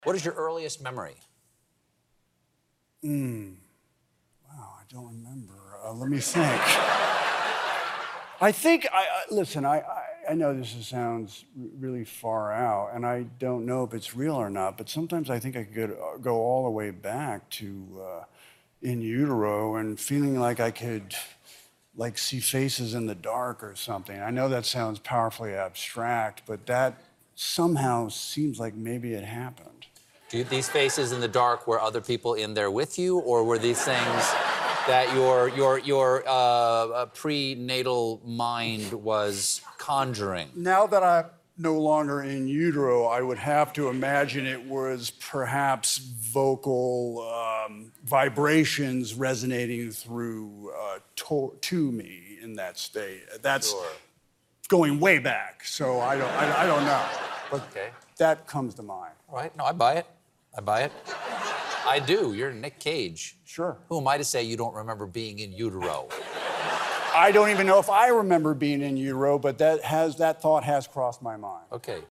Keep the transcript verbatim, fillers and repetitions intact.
What is your earliest memory? Hmm. Wow, I don't remember. Uh, let me think. I think, I, I listen, I, I, I know this is, sounds r- really far out, and I don't know if it's real or not, but sometimes I think I could go, go all the way back to uh, in utero and feeling like I could like see faces in the dark or something. I know that sounds powerfully abstract, but that somehow seems like maybe it happened. Do you, these faces in the dark, were other people in there with you, or were these things that your your your uh, uh, prenatal mind was conjuring? Now that I'm no longer in utero, I would have to imagine it was perhaps vocal um, vibrations resonating through uh, to, to me in that state. That's Sure. going way back, so I don't, I, I don't know. But Okay. that comes to mind. All right. No, I buy it. I buy it. I do. You're Nick Cage. Sure. Who am I to say you don't remember being in utero? I don't even know if I remember being in utero, but that has that thought has crossed my mind. Okay.